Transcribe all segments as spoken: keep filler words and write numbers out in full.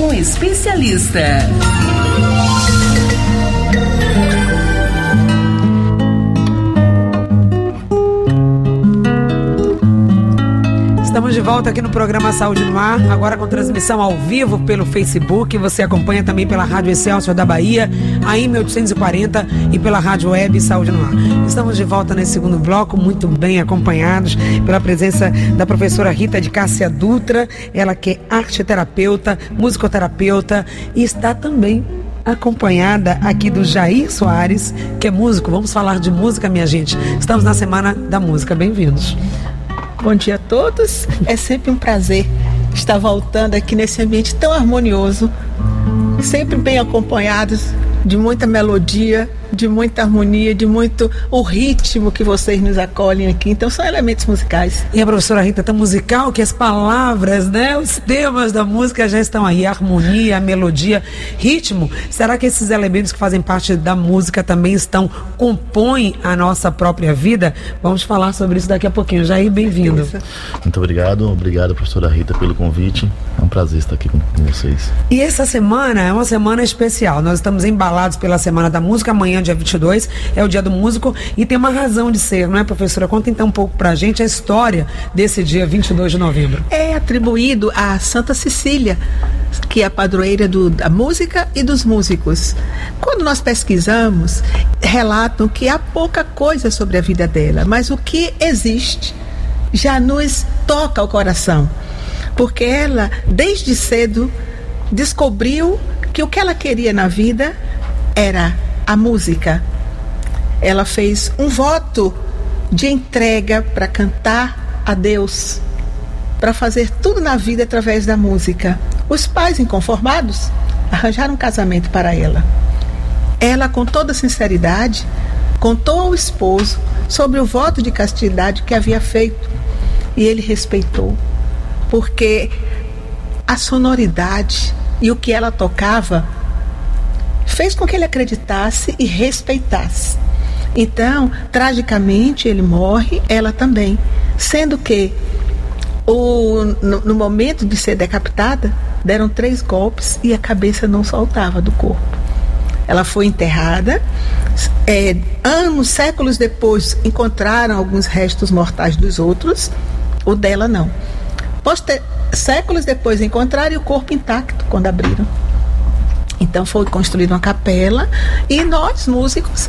com especialista. Estamos de volta aqui no programa Saúde no Ar, agora com transmissão ao vivo pelo Facebook. Você acompanha também pela Rádio Excelsior da Bahia, a A M oitocentos e quarenta, e pela Rádio Web Saúde no Ar. Estamos de volta nesse segundo bloco, muito bem acompanhados pela presença da professora Rita de Cássia Dutra, ela que é arteterapeuta, musicoterapeuta, e está também acompanhada aqui do Jair Soares, que é músico. Vamos falar de música, minha gente. Estamos na Semana da Música. Bem-vindos. Bom dia a todos, é sempre um prazer estar voltando aqui nesse ambiente tão harmonioso, sempre bem acompanhados de muita melodia, de muita harmonia, de muito o ritmo que vocês nos acolhem aqui. Então são elementos musicais. E a professora Rita, tão musical que as palavras, né, os temas da música já estão aí, a harmonia, a melodia, ritmo. Será que esses elementos que fazem parte da música também estão, compõem a nossa própria vida? Vamos falar sobre isso daqui a pouquinho. Jair, bem-vindo. Muito obrigado, obrigado professora Rita pelo convite. É um prazer estar aqui com, com vocês. E essa semana é uma semana especial. Nós estamos embalados pela Semana da Música. Amanhã, dia vinte e dois, é o Dia do Músico, e tem uma razão de ser, não é, professora? Conta então um pouco pra gente a história desse dia vinte e dois de novembro. É atribuído a Santa Cecília, que é a padroeira do, da música e dos músicos. Quando nós pesquisamos, relatam que há pouca coisa sobre a vida dela, mas o que existe já nos toca o coração, porque ela, desde cedo, descobriu que o que ela queria na vida era a música. Ela fez um voto de entrega para cantar a Deus, para fazer tudo na vida através da música. Os pais, inconformados, arranjaram um casamento para ela. Ela, com toda sinceridade, contou ao esposo sobre o voto de castidade que havia feito, e ele respeitou, porque a sonoridade e o que ela tocava fez com que ele acreditasse e respeitasse. Então, tragicamente, ele morre, ela também, sendo que o, no, no momento de ser decapitada, deram três golpes e a cabeça não soltava do corpo. Ela foi enterrada. É, anos, séculos depois, encontraram alguns restos mortais dos outros, o dela não. Poster, séculos depois encontraram o corpo intacto quando abriram. Então foi construída uma capela e nós, músicos,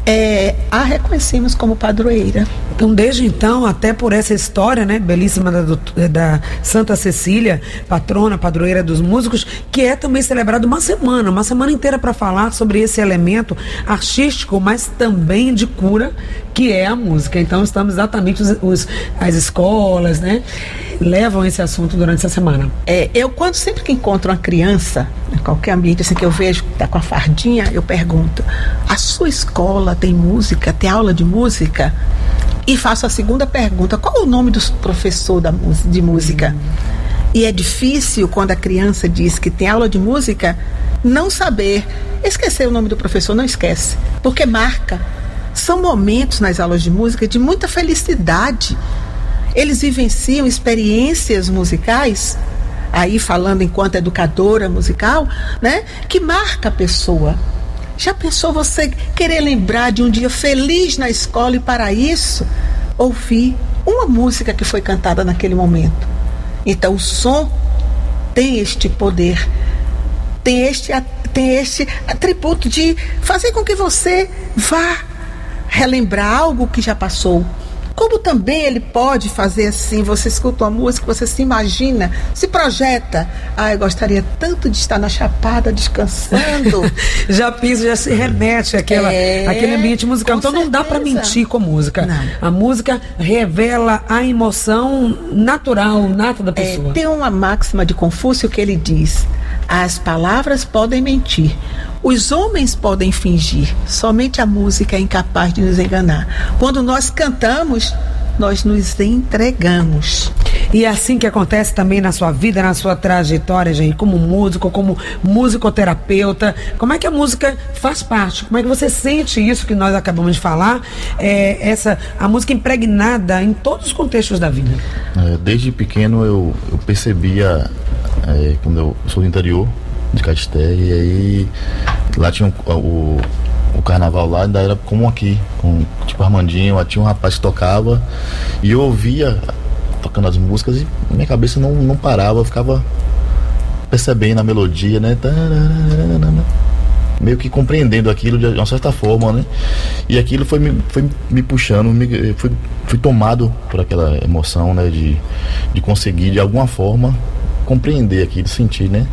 é, a reconhecemos como padroeira. Então, desde então, até por essa história, né, belíssima da, da Santa Cecília, patrona, padroeira dos músicos, que é também celebrada uma semana, uma semana inteira para falar sobre esse elemento artístico, mas também de cura, que é a música. Então, estamos exatamente, os, os, as escolas, né, levam esse assunto durante essa semana. É, eu, quando sempre que encontro uma criança, em qualquer ambiente assim que eu vejo que está com a fardinha, eu pergunto: a sua escola tem música, tem aula de música? E faço a segunda pergunta: qual é o nome do professor da, de música? E é difícil, quando a criança diz que tem aula de música, não saber. Esquecer o nome do professor, não esquece, porque marca. São momentos nas aulas de música de muita felicidade. Eles vivenciam experiências musicais, aí falando enquanto educadora musical, né, que marca a pessoa. Já pensou você querer lembrar de um dia feliz na escola e, para isso, ouvir uma música que foi cantada naquele momento? Então, o som tem este poder, tem este, tem este atributo de fazer com que você vá relembrar algo que já passou. Como também ele pode fazer assim, você escuta uma música, você se imagina, se projeta. Ah, eu gostaria tanto de estar na Chapada descansando. Já pisa, já se remete àquela, é, àquele ambiente musical. Então certeza. Não dá para mentir com a música. Não. A música revela a emoção natural, nata da pessoa. É, tem uma máxima de Confúcio que ele diz: as palavras podem mentir, os homens podem fingir, somente a música é incapaz de nos enganar. Quando nós cantamos, nós nos entregamos. E é assim que acontece também na sua vida, na sua trajetória, gente, como músico, como musicoterapeuta. Como é que a música faz parte? Como é que você sente isso que nós acabamos de falar? É, essa, a música impregnada em todos os contextos da vida. É, desde pequeno eu, eu percebia é, quando eu sou do interior de Caeté, e aí lá tinha um, o, o carnaval lá, ainda era como aqui, com tipo Armandinho, lá tinha um rapaz que tocava, e eu ouvia tocando as músicas e minha cabeça não, não parava, eu ficava percebendo a melodia, né? Meio que compreendendo aquilo de uma certa forma, né? E aquilo foi me, foi me puxando, me, fui, fui tomado por aquela emoção, né? De, de conseguir, de alguma forma, compreender aquilo, sentir, né?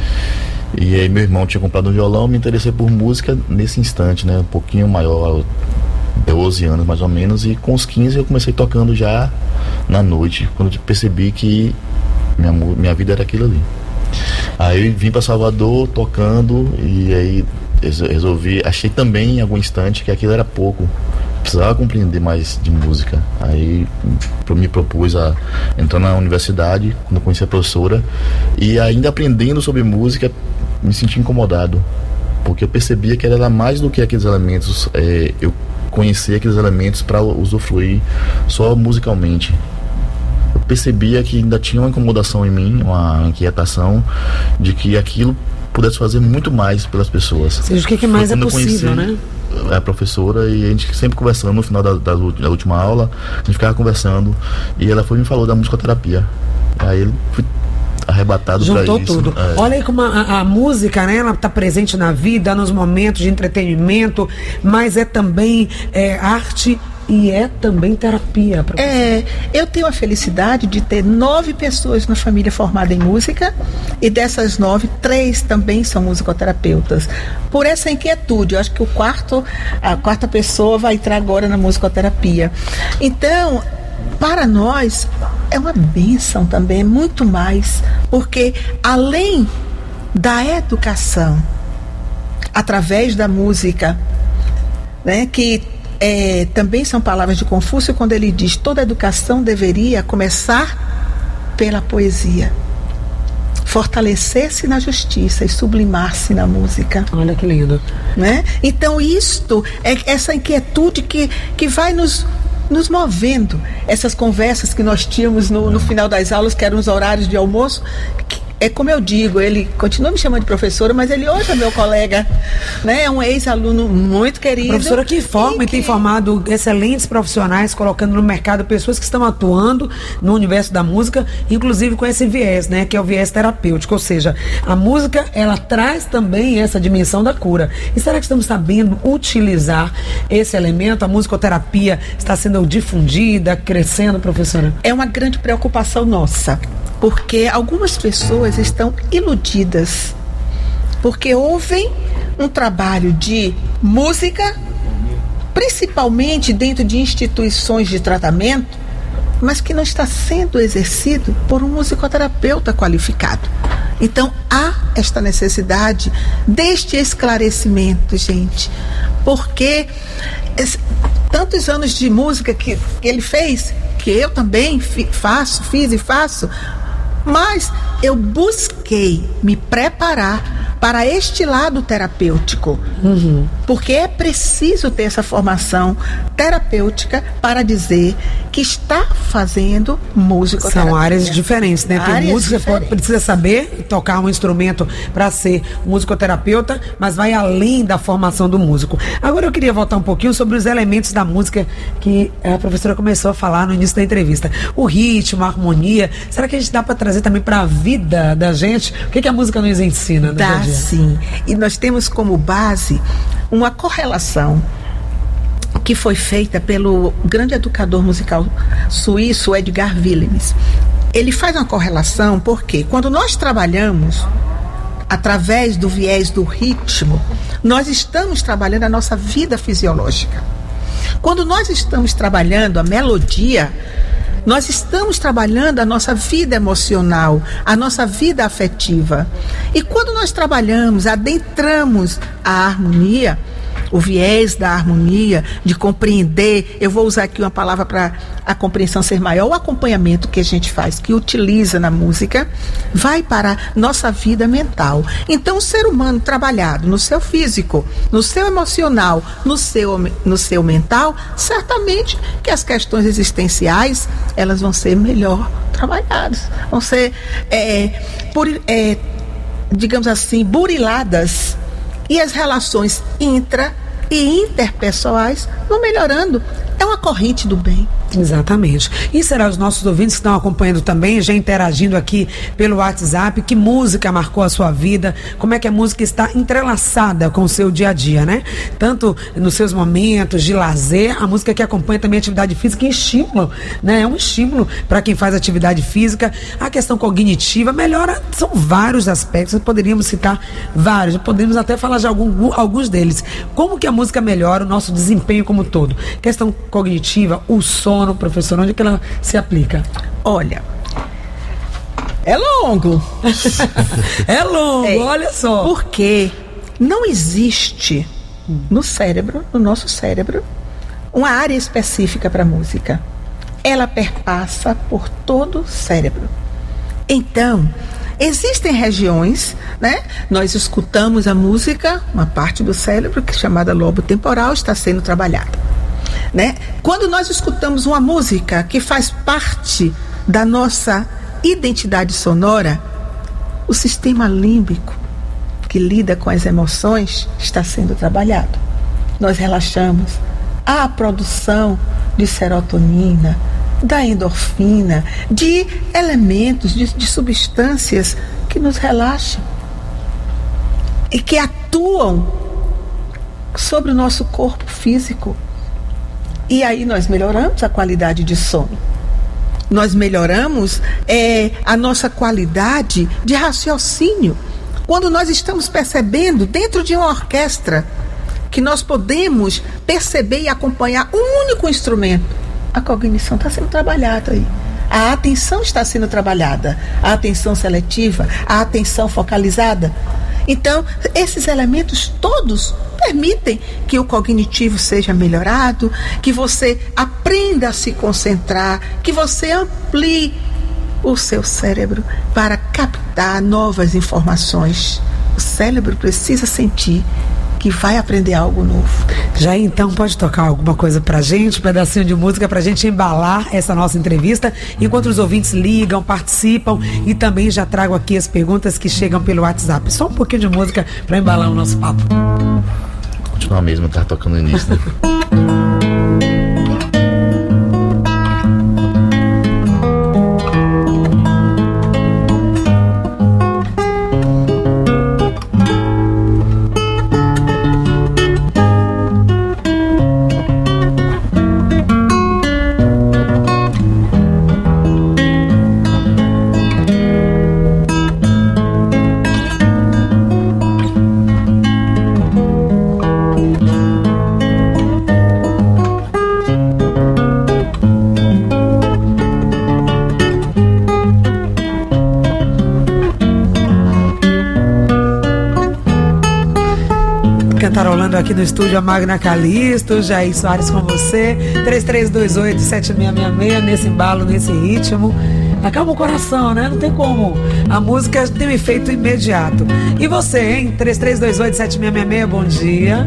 E aí meu irmão tinha comprado um violão, me interessei por música nesse instante, né? Um pouquinho maior, doze anos mais ou menos, e com os quinze eu comecei tocando já na noite, quando eu percebi que minha, minha vida era aquilo ali. Aí vim para Salvador tocando, e aí resolvi, achei também em algum instante que aquilo era pouco, precisava compreender mais de música. Aí me propus a entrar na universidade, quando eu conheci a professora, e ainda aprendendo sobre música, me senti incomodado, porque eu percebia que era mais do que aqueles elementos, é, eu conhecia aqueles elementos para usufruir só musicalmente. Eu percebia que ainda tinha uma incomodação em mim, uma inquietação de que aquilo pudesse fazer muito mais pelas pessoas. Ou seja, o que, que mais é possível, né? A professora, e a gente sempre conversando no final da, da, da última aula, a gente ficava conversando, e ela foi e me falou da musicoterapia. Aí eu fui arrebatado para isso. Juntou tudo. É. Olha aí como a, a música, né, ela está presente na vida, nos momentos de entretenimento, mas é também é, arte e é também terapia. É, eu tenho a felicidade de ter nove pessoas na família formada em música, e dessas nove, três também são musicoterapeutas. Por essa inquietude, eu acho que o quarto, a quarta pessoa vai entrar agora na musicoterapia. Então, para nós, é uma bênção também, é muito mais, porque além da educação, através da música, né, que É, também são palavras de Confúcio quando ele diz: toda educação deveria começar pela poesia, fortalecer-se na justiça e sublimar-se na música. Olha que lindo, né? Então isto é essa inquietude que, que vai nos nos movendo, essas conversas que nós tínhamos no, no final das aulas, que eram os horários de almoço, que, é como eu digo, ele continua me chamando de professora, mas ele hoje é meu colega, né? É um ex-aluno muito querido. Professora que forma e, e tem que... formado excelentes profissionais, colocando no mercado pessoas que estão atuando no universo da música, inclusive com esse viés, né? Que é o viés terapêutico, ou seja, a música, ela traz também essa dimensão da cura. E será que estamos sabendo utilizar esse elemento? A musicoterapia está sendo difundida, crescendo, professora? É uma grande preocupação nossa, porque algumas pessoas estão iludidas, porque ouvem um trabalho de música, principalmente dentro de instituições de tratamento, mas que não está sendo exercido por um musicoterapeuta qualificado. Então há esta necessidade deste esclarecimento, gente, porque esse, tantos anos de música que, que ele fez, que eu também fi, faço, fiz e faço, mas eu busquei me preparar para este lado terapêutico, uhum. porque é preciso ter essa formação terapêutica para dizer que está fazendo musicoterapia. São áreas diferentes, né? Tem música, diferentes. Precisa saber tocar um instrumento para ser musicoterapeuta, mas vai além da formação do músico. Agora eu queria voltar um pouquinho sobre os elementos da música que a professora começou a falar no início da entrevista. O ritmo, a harmonia, será que a gente dá para trazer também para a vida da gente? O que, que a música nos ensina no Dá, dia a dia? Sim. E nós temos como base uma correlação que foi feita pelo grande educador musical suíço Edgar Willems. Ele faz uma correlação porque quando nós trabalhamos através do viés do ritmo, nós estamos trabalhando a nossa vida fisiológica. Quando nós estamos trabalhando a melodia, nós estamos trabalhando a nossa vida emocional, a nossa vida afetiva. E quando nós trabalhamos, adentramos a harmonia, o viés da harmonia, de compreender, eu vou usar aqui uma palavra para a compreensão ser maior, o acompanhamento que a gente faz, que utiliza na música, vai para a nossa vida mental. Então, o ser humano trabalhado no seu físico, no seu emocional, no seu, no seu mental, certamente que as questões existenciais, elas vão ser melhor trabalhadas, vão ser, é, por, é, digamos assim, buriladas, e as relações intra e interpessoais vão melhorando. É uma corrente do bem. Exatamente. E será os nossos ouvintes que estão acompanhando também, já interagindo aqui pelo WhatsApp, que música marcou a sua vida, como é que a música está entrelaçada com o seu dia a dia, né? Tanto nos seus momentos de lazer, a música que acompanha também a atividade física e estímulo, né? É um estímulo para quem faz atividade física. A questão cognitiva melhora, são vários aspectos, poderíamos citar vários, podemos até falar de algum, alguns deles. Como que a música melhora o nosso desempenho como um todo? Questão cognitiva, o sono, professor, onde é que ela se aplica? Olha, é longo. É longo, é, olha só. Porque não existe no cérebro, no nosso cérebro, uma área específica para música. Ela perpassa por todo o cérebro. Então, existem regiões, né? Nós escutamos a música, uma parte do cérebro, que é chamada lobo temporal, está sendo trabalhada. Né? Quando nós escutamos uma música que faz parte da nossa identidade sonora, o sistema límbico que lida com as emoções está sendo trabalhado. Nós relaxamos. Há a produção de serotonina, da endorfina, de elementos, de, de substâncias que nos relaxam e que atuam sobre o nosso corpo físico. E aí nós melhoramos a qualidade de sono. Nós melhoramos é, a nossa qualidade de raciocínio. Quando nós estamos percebendo dentro de uma orquestra que nós podemos perceber e acompanhar um único instrumento, a cognição está sendo trabalhada aí. A atenção está sendo trabalhada. A atenção seletiva, a atenção focalizada. Então, esses elementos todos permitem que o cognitivo seja melhorado, que você aprenda a se concentrar, que você amplie o seu cérebro para captar novas informações. O cérebro precisa sentir que vai aprender algo novo. Já então pode tocar alguma coisa pra gente, um pedacinho de música pra gente embalar essa nossa entrevista, enquanto os ouvintes ligam, participam e também já trago aqui as perguntas que chegam pelo WhatsApp. Só um pouquinho de música pra embalar o nosso papo. Continua mesmo, tá tocando no início, né? Cantarolando aqui no estúdio a Magna Calisto, Jair Soares com você, três três dois oito, sete seis seis seis, nesse embalo, nesse ritmo. Acalma o coração, né? Não tem como. A música tem um efeito imediato. E você, hein? três três dois oito, sete seis seis seis, bom dia.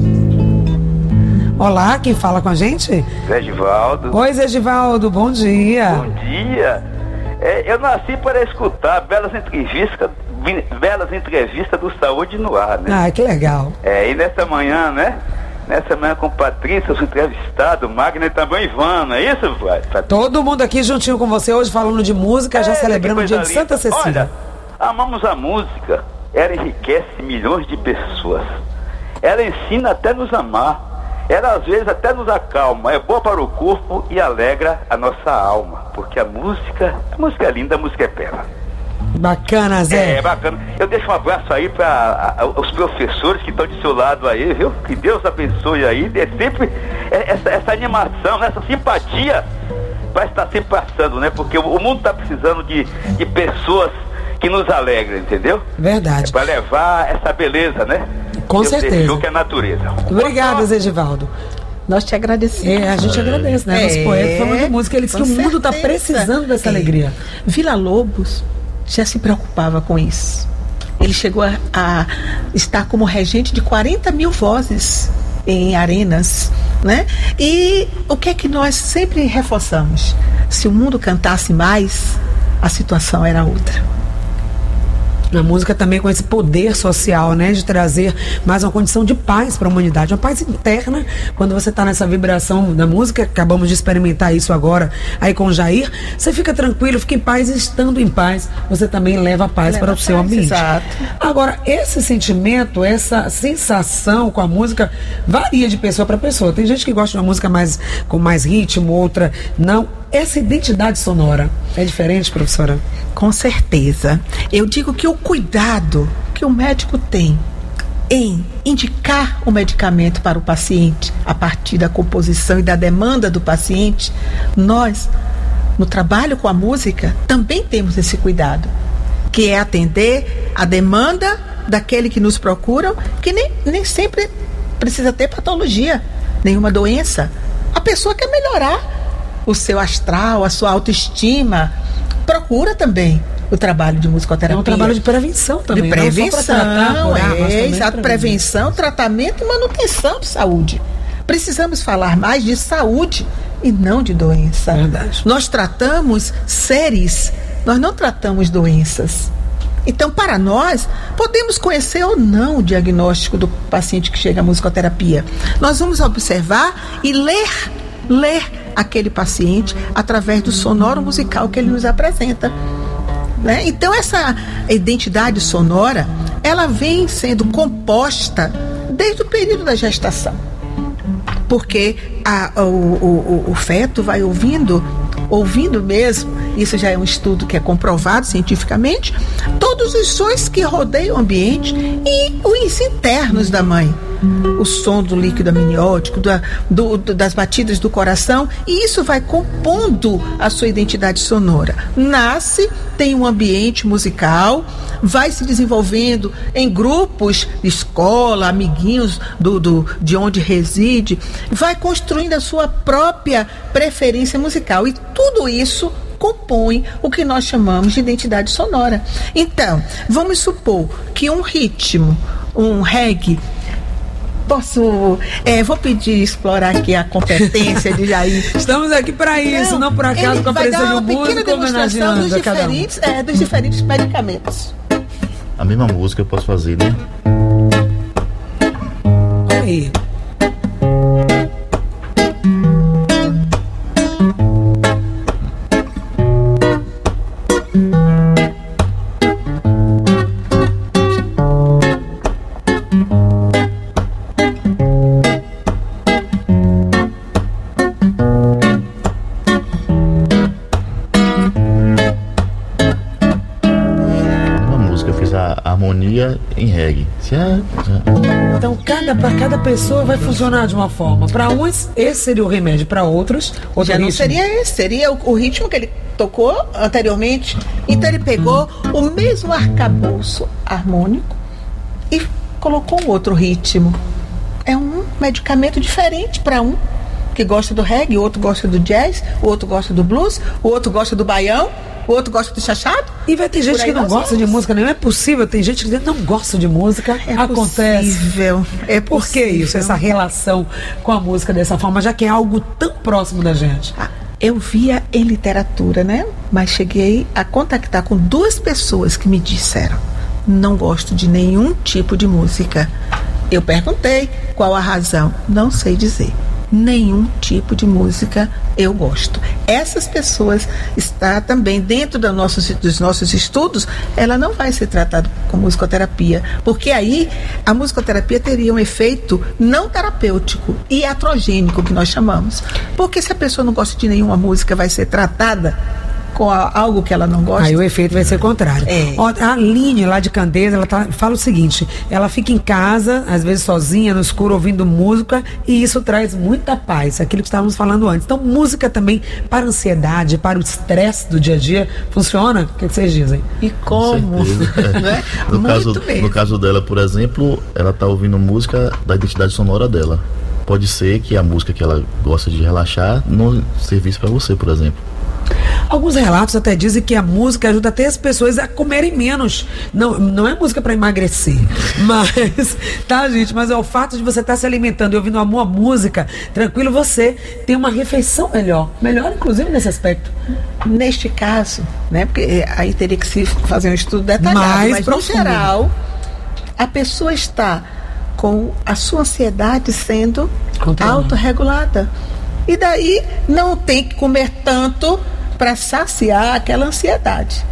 Olá, quem fala com a gente? Zé Givaldo. Oi, Zé Givaldo, bom dia. Bom dia. É, eu nasci para escutar belas entrevistas belas entrevistas do Saúde no Ar, né? Ah, que legal. É, e nessa manhã, né? Nessa manhã com Patrícia, os entrevistados, Magna e também Ivana, é isso, vai? Todo mundo aqui juntinho com você hoje falando de música, é, já celebrando o dia linda. de Santa Cecília. Olha, amamos a música, ela enriquece milhões de pessoas. Ela ensina até nos amar. Ela às vezes até nos acalma, é boa para o corpo e alegra a nossa alma. Porque a música, a música é linda, a música é bela. Bacana, Zé. É, bacana. Eu deixo um abraço aí para os professores que estão de seu lado aí, viu? Que Deus abençoe aí. É sempre essa, essa animação, essa simpatia vai estar sempre passando, né? Porque o, o mundo está precisando de, de pessoas que nos alegrem, entendeu? Verdade. É para levar essa beleza, né? Com Deus certeza. deixou que é natureza. Obrigada, Zé Givaldo. Nós te agradecemos. É, a gente é. agradece, né? Nosso é, poeta falando de música, ele disse que o mundo está precisando dessa é. alegria. Villa-Lobos já se preocupava com isso. Ele chegou a, a estar como regente de quarenta mil vozes em arenas, né? E o que é que nós sempre reforçamos? Se o mundo cantasse mais, a situação era outra. A música também com esse poder social, né, de trazer mais uma condição de paz para a humanidade, uma paz interna. Quando você está nessa vibração da música, acabamos de experimentar isso agora aí com o Jair, você fica tranquilo, fica em paz, e estando em paz, você também leva a paz leva para o seu paz, ambiente. Exato. Agora, esse sentimento, essa sensação com a música varia de pessoa para pessoa. Tem gente que gosta de uma música mais, com mais ritmo, outra não. Essa identidade sonora é diferente, professora? Com certeza. Eu digo que o cuidado que o médico tem em indicar o medicamento para o paciente a partir da composição e da demanda do paciente, nós, no trabalho com a música, também temos esse cuidado, que é atender a demanda daquele que nos procuram, que nem, nem sempre precisa ter patologia, nenhuma doença. A pessoa quer melhorar o seu astral, a sua autoestima, procura também o trabalho de musicoterapia. É um trabalho de prevenção também. De prevenção, não curar, é, exato, prevenção, tratamento e manutenção de saúde. Precisamos falar mais de saúde e não de doença. Verdade. Nós tratamos seres, nós não tratamos doenças. Então, para nós, podemos conhecer ou não o diagnóstico do paciente que chega à musicoterapia. Nós vamos observar e ler, ler aquele paciente através do sonoro musical que ele nos apresenta, né? Então essa identidade sonora, ela vem sendo composta desde o período da gestação, porque a, o, o, o feto vai ouvindo ouvindo mesmo, isso já é um estudo que é comprovado cientificamente, todos os sons que rodeiam o ambiente e os internos da mãe. O som do líquido amniótico, da, do, das batidas do coração, e isso vai compondo a sua identidade sonora. Nasce, tem um ambiente musical, vai se desenvolvendo em grupos de escola, amiguinhos do, do, de onde reside, vai construindo a sua própria preferência musical, e tudo isso compõe o que nós chamamos de identidade sonora. Então, vamos supor que um ritmo, um reggae, Posso, é, vou pedir, explorar aqui a competência de Jair. Estamos aqui para isso, não, não por acaso com a presença de um músico homenageando dos diferentes, é, dos diferentes medicamentos. A mesma música eu posso fazer, né? Aí. Em reggae. Então, cada, para cada pessoa vai funcionar de uma forma. Para uns, esse seria o remédio. Para outros, outro já não ritmo. Seria esse, seria o, o ritmo que ele tocou anteriormente. Então, ele pegou o mesmo arcabouço harmônico e colocou um outro ritmo. É um medicamento diferente para um que gosta do reggae, o outro gosta do jazz, o outro gosta do blues, o outro gosta do baião, o outro gosta do chachado. E vai ter gente que não gosta de música, não é possível. Tem gente que não gosta de música. É Acontece. Possível. É Por possível. que isso? Essa relação com a música dessa forma, já que é algo tão próximo da gente. Ah, eu via em literatura, né? Mas cheguei a contactar com duas pessoas que me disseram: não gosto de nenhum tipo de música. Eu perguntei qual a razão. Não sei dizer. Nenhum tipo de música eu gosto. Essas pessoas está também dentro do nossos, dos nossos estudos, ela não vai ser tratada com musicoterapia, porque aí a musicoterapia teria um efeito não terapêutico e iatrogênico, que nós chamamos. Porque se a pessoa não gosta de nenhuma música, vai ser tratada com a, algo que ela não gosta. Aí o efeito vai ser contrário. É. Ó, a Aline, lá de Candeias, ela tá, fala o seguinte: ela fica em casa, às vezes sozinha, no escuro, ouvindo música, e isso traz muita paz, aquilo que estávamos falando antes. Então, música também para a ansiedade, para o estresse do dia a dia, funciona? O que, que vocês dizem? E como? Né? no, caso, no caso dela, por exemplo, ela está ouvindo música da identidade sonora dela. Pode ser que a música que ela gosta de relaxar não servisse para você, por exemplo. Alguns relatos até dizem que a música ajuda até as pessoas a comerem menos. Não, não é música para emagrecer, mas, tá, gente? Mas é o fato de você estar tá se alimentando e ouvindo uma boa música, tranquilo, você tem uma refeição melhor. Melhor, inclusive, nesse aspecto. Neste caso, né? Porque aí teria que se fazer um estudo detalhado, mais mas profundo. No geral, a pessoa está com a sua ansiedade sendo autorregulada. E daí não tem que comer tanto para saciar aquela ansiedade.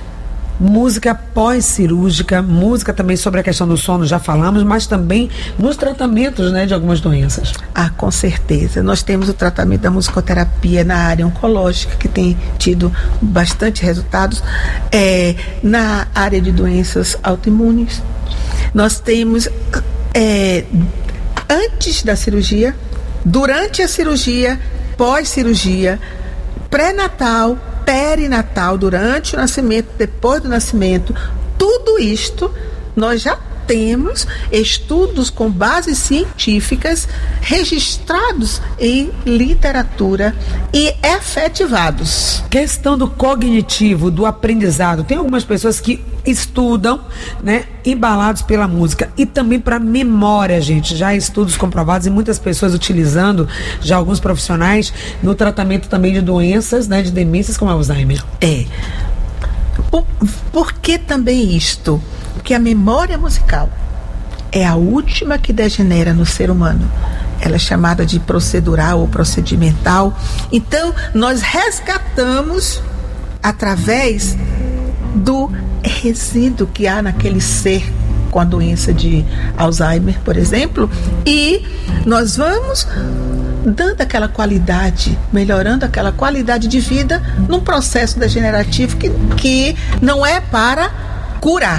Música pós-cirúrgica, música também sobre a questão do sono, já falamos, mas também nos tratamentos, né, de algumas doenças. Ah, com certeza. Nós temos o tratamento da musicoterapia na área oncológica, que tem tido bastante resultados, é, na área de doenças autoimunes. Nós temos, é, antes da cirurgia, durante a cirurgia, pós-cirurgia, pré-natal, perinatal, durante o nascimento, depois do nascimento, tudo isto nós já temos estudos com bases científicas registrados em literatura e efetivados. Questão do cognitivo, do aprendizado. Tem algumas pessoas que estudam, né, embalados pela música, e também para memória, gente. Já há estudos comprovados e muitas pessoas utilizando, já alguns profissionais, no tratamento também de doenças, né, de demências como Alzheimer. É. Por, por que também isto? Porque a memória musical é a última que degenera no ser humano. Ela é chamada de procedural ou procedimental. Então, nós resgatamos através do resíduo que há naquele ser com a doença de Alzheimer, por exemplo, e nós vamos dando aquela qualidade, melhorando aquela qualidade de vida num processo degenerativo que, que não é para curar,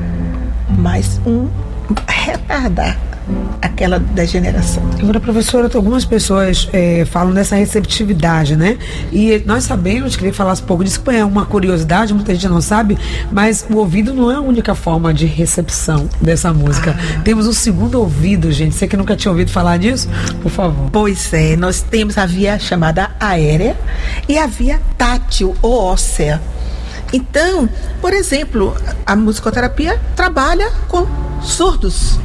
mas um retardar aquela degeneração. Agora, professora, algumas pessoas é, falam dessa receptividade, né? E nós sabemos, queria falar um pouco disso, que é uma curiosidade, muita gente não sabe, mas o ouvido não é a única forma de recepção dessa música. Ah. Temos um segundo ouvido, gente. Você que nunca tinha ouvido falar disso, por favor. Pois é, nós temos a via chamada aérea e a via tátil ou óssea. Então, por exemplo, a musicoterapia trabalha com surdos.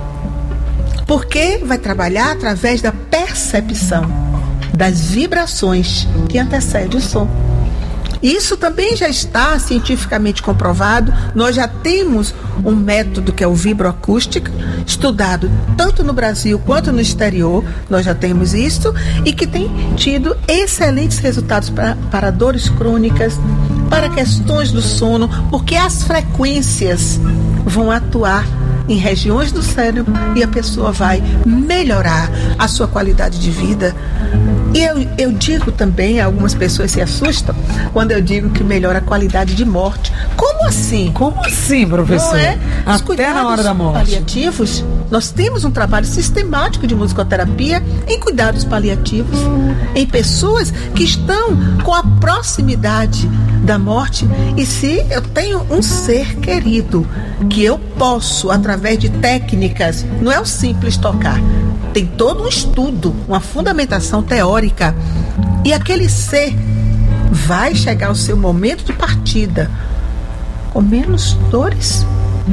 Porque vai trabalhar através da percepção das vibrações que antecedem o som. Isso também já está cientificamente comprovado. Nós já temos um método que é o vibroacústico, estudado tanto no Brasil quanto no exterior. Nós já temos isso e que tem tido excelentes resultados para, para dores crônicas, para questões do sono, porque as frequências vão atuar em regiões do cérebro e a pessoa vai melhorar a sua qualidade de vida. E eu, eu digo também, algumas pessoas se assustam quando eu digo que melhora a qualidade de morte. Como assim? Como assim, professor? Não é? Os Até na hora da morte. Paliativos, nós temos um trabalho sistemático de musicoterapia em cuidados paliativos, em pessoas que estão com a proximidade da morte. E se eu tenho um ser querido que eu posso, através de técnicas, não é o simples tocar, tem todo um estudo, uma fundamentação teórica, e aquele ser vai chegar ao seu momento de partida com menos dores,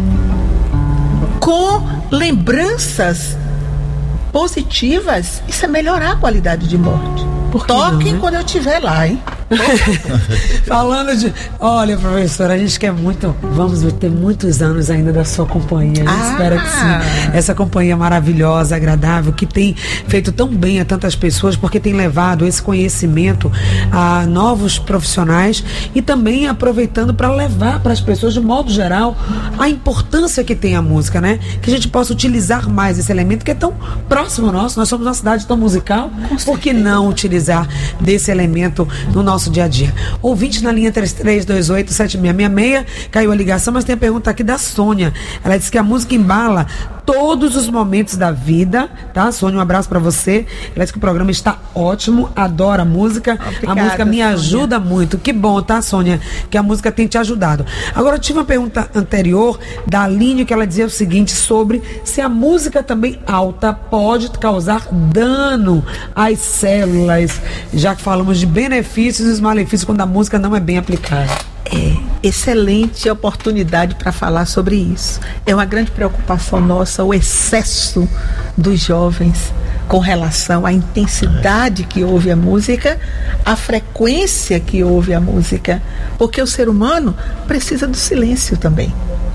com lembranças positivas. Isso é melhorar a qualidade de morte. Toquem, né? Quando eu estiver lá, hein? Falando de... Olha, professora, a gente quer muito... Vamos ter muitos anos ainda da sua companhia. A gente ah. espera que sim. Essa companhia maravilhosa, agradável, que tem feito tão bem a tantas pessoas, porque tem levado esse conhecimento a novos profissionais e também aproveitando para levar para as pessoas, de modo geral, a importância que tem a música, né? Que a gente possa utilizar mais esse elemento que é tão próximo nosso. Nós somos uma cidade tão musical. Por que não utilizar desse elemento no nosso nosso dia a dia. Ouvinte na linha três três dois oito sete seis seis seis, caiu a ligação, mas tem a pergunta aqui da Sônia. Ela disse que a música embala todos os momentos da vida, tá? Sônia, um abraço pra você. Ela disse que o programa está ótimo, adora a música. Obrigada, a música me ajuda Sônia. Muito. Que bom, tá, Sônia? Que a música tem te ajudado. Agora, eu tive uma pergunta anterior da Aline, que ela dizia o seguinte, sobre se a música também alta pode causar dano às células, já que falamos de benefícios e os malefícios quando a música não é bem aplicada. É, excelente oportunidade para falar sobre isso. É uma grande preocupação nossa o excesso dos jovens com relação à intensidade que ouve a música, à frequência que ouve a música, porque o ser humano precisa do silêncio também.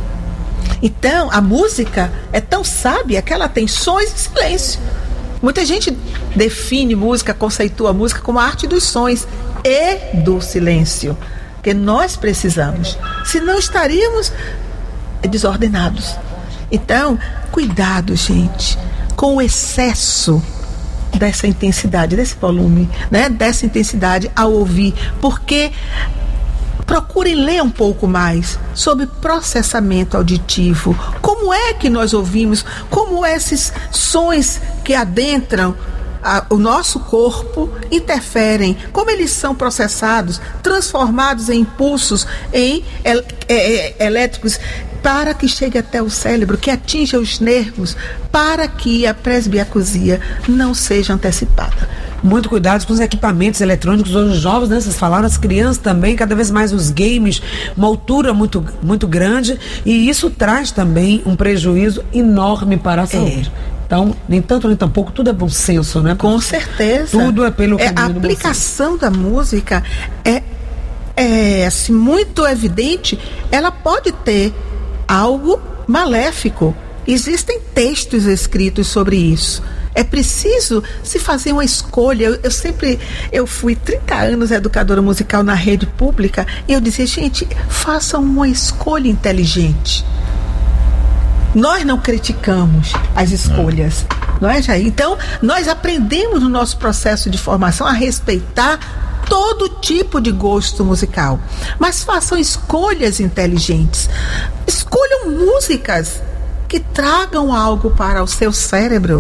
Então, a música é tão sábia que ela tem sons e silêncio. Muita gente define música, conceitua a música como a arte dos sons e do silêncio. Porque nós precisamos, senão estaríamos desordenados. Então, cuidado, gente, com o excesso dessa intensidade, desse volume, né, dessa intensidade ao ouvir, porque procurem ler um pouco mais sobre processamento auditivo. Como é que nós ouvimos, como esses sons que adentram A, o nosso corpo interferem, como eles são processados, transformados em impulsos, em el, é, é, elétricos, para que chegue até o cérebro, que atinja os nervos, para que a presbiacusia não seja antecipada. Muito cuidado com os equipamentos eletrônicos. Hoje os jovens, né, vocês falaram, as crianças também, cada vez mais os games, uma altura muito, muito grande, e isso traz também um prejuízo enorme para a saúde. É. Então, nem tanto nem tão pouco, tudo é bom senso, né? Com certeza. Tudo é pelo caminho é, a do aplicação da música é, é assim, muito evidente. Ela pode ter algo maléfico. Existem textos escritos sobre isso. É preciso se fazer uma escolha. Eu, eu sempre, eu fui trinta anos educadora musical na rede pública e eu dizia, gente, façam uma escolha inteligente. Nós não criticamos as escolhas, não é, Jair? Então, nós aprendemos no nosso processo de formação a respeitar todo tipo de gosto musical. Mas façam escolhas inteligentes. Escolham músicas que tragam algo para o seu cérebro,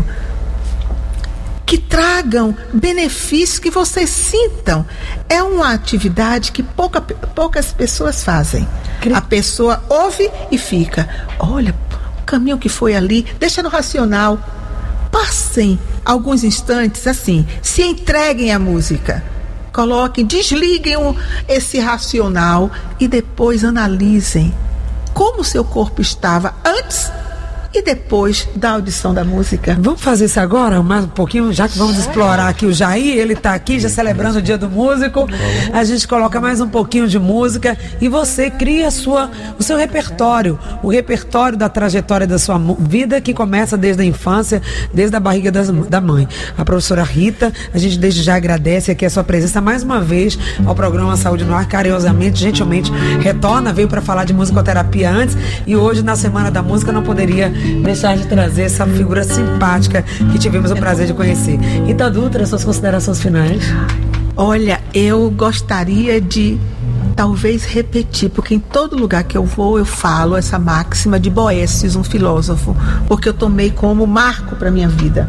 que tragam benefícios, que vocês sintam. É uma atividade que pouca, poucas pessoas fazem. A pessoa ouve e fica, olha, caminho que foi ali, deixa no racional. Passem alguns instantes assim, se entreguem à música, coloquem, desliguem o, esse racional e depois analisem como o seu corpo estava antes e depois da audição da música. Vamos fazer isso agora, mais um pouquinho, já que vamos explorar aqui o Jair, ele está aqui já celebrando o Dia do Músico. A gente coloca mais um pouquinho de música e você cria a sua, o seu repertório, o repertório da trajetória da sua vida, que começa desde a infância, desde a barriga das, da mãe. A professora Rita, a gente desde já agradece aqui a sua presença mais uma vez ao programa Saúde no Ar, carinhosamente, gentilmente retorna, veio para falar de musicoterapia antes e hoje na Semana da Música não poderia deixar de trazer essa figura simpática que tivemos o prazer de conhecer. Rita Dutra, suas considerações finais? Olha, eu gostaria de talvez repetir, porque em todo lugar que eu vou eu falo essa máxima de Boécios, um filósofo, porque eu tomei como marco para minha vida.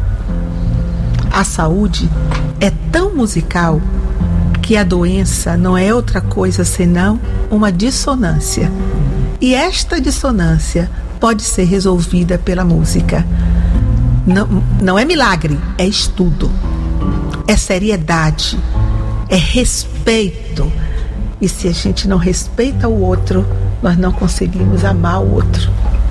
A saúde é tão musical que a doença não é outra coisa senão uma dissonância. E esta dissonância pode ser resolvida pela música. Não, não é milagre, é estudo, é seriedade, é respeito. E se a gente não respeita o outro, nós não conseguimos amar o outro.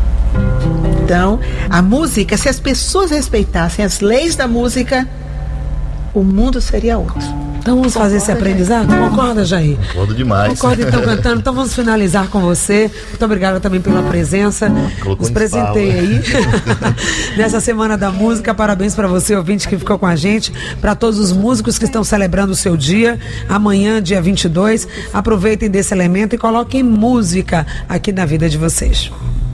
Então, a música, se as pessoas respeitassem as leis da música, o mundo seria outro. Então vamos fazer esse aprendizado? Concorda, Jair? Concordo demais. Concorda, então, cantando. Então vamos finalizar com você. Muito obrigada também pela presença. Colocou Nos presentei aí nessa Semana da Música. Parabéns para você, ouvinte, que ficou com a gente. Para todos os músicos que estão celebrando o seu dia. Amanhã, dia vinte e dois. Aproveitem desse elemento e coloquem música aqui na vida de vocês.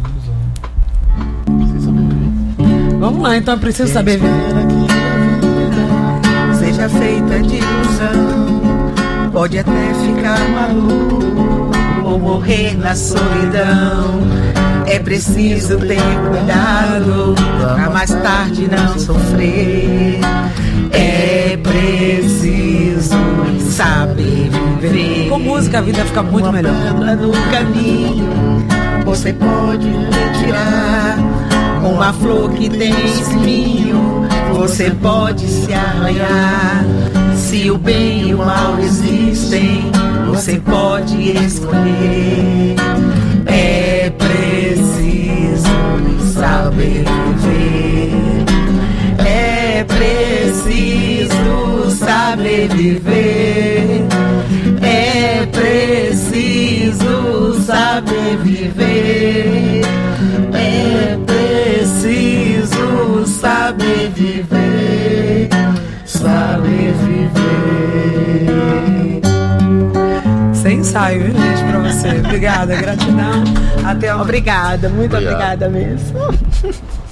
Vamos lá, então. Eu preciso saber. Seja feita de ilusão, pode até ficar maluco ou morrer na solidão. É preciso ter cuidado pra mais tarde não sofrer. É preciso saber viver. Com música a vida fica muito Uma melhor. pedra no caminho você pode retirar. Uma flor que tem espinho você pode se arranhar. Se o bem e o mal existem, você pode escolher. É preciso saber viver. É preciso saber viver. É preciso saber viver. É preciso saber viver. Saber viver. Sem ensaio, viu, gente, pra você. Obrigada, gratidão. Até a... Obrigada, muito Obrigado. obrigada mesmo.